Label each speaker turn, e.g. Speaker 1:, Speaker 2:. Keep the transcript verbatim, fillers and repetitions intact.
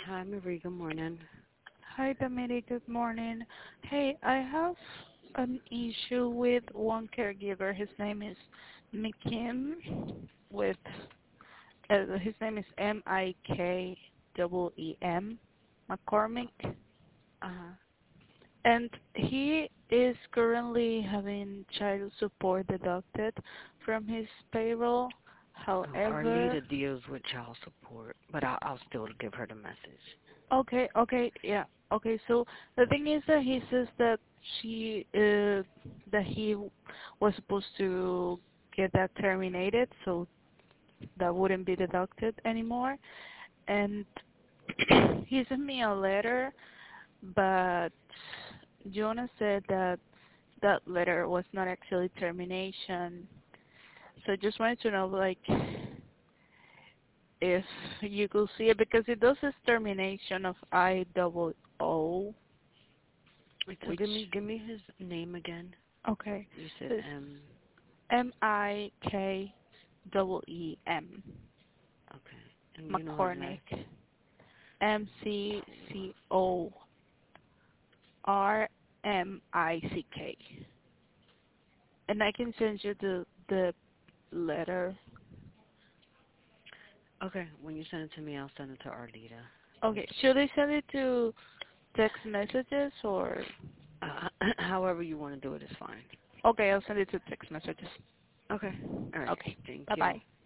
Speaker 1: Hi, Marie. Good morning.
Speaker 2: Hi, Damiri. Good morning. Hey, I have an issue with one caregiver. His name is McKim. With uh, his name is M I K E E M, McCormick,
Speaker 1: Uh-huh.
Speaker 2: and he is currently having child support deducted from his payroll.
Speaker 1: Oh,
Speaker 2: However,
Speaker 1: Arlita deals with child support, but I'll, I'll still give her the message.
Speaker 2: okay, okay, yeah, okay. So the thing is that he says that she, uh, that he was supposed to get that terminated, so that wouldn't be deducted anymore. And he sent me a letter, but Jonah said that that letter was not actually termination. So I just wanted to know, like, if you could see it because it does this termination of I double O,
Speaker 1: Wait, so
Speaker 2: which
Speaker 1: give me give me his name again.
Speaker 2: okay,
Speaker 1: You said
Speaker 2: it's
Speaker 1: M.
Speaker 2: M I K double E M
Speaker 1: Okay, and you know his
Speaker 2: McCormick,
Speaker 1: last.
Speaker 2: M C C O R M I C K, and I can send you the the letter.
Speaker 1: Okay, when you send it to me, I'll send it to Arlita.
Speaker 2: Okay, should I send it to text messages or?
Speaker 1: Uh, however you want to do it is fine.
Speaker 2: Okay, I'll send it to text messages.
Speaker 1: Okay. All right.
Speaker 2: Okay,
Speaker 1: Thank
Speaker 2: bye
Speaker 1: you.
Speaker 2: bye.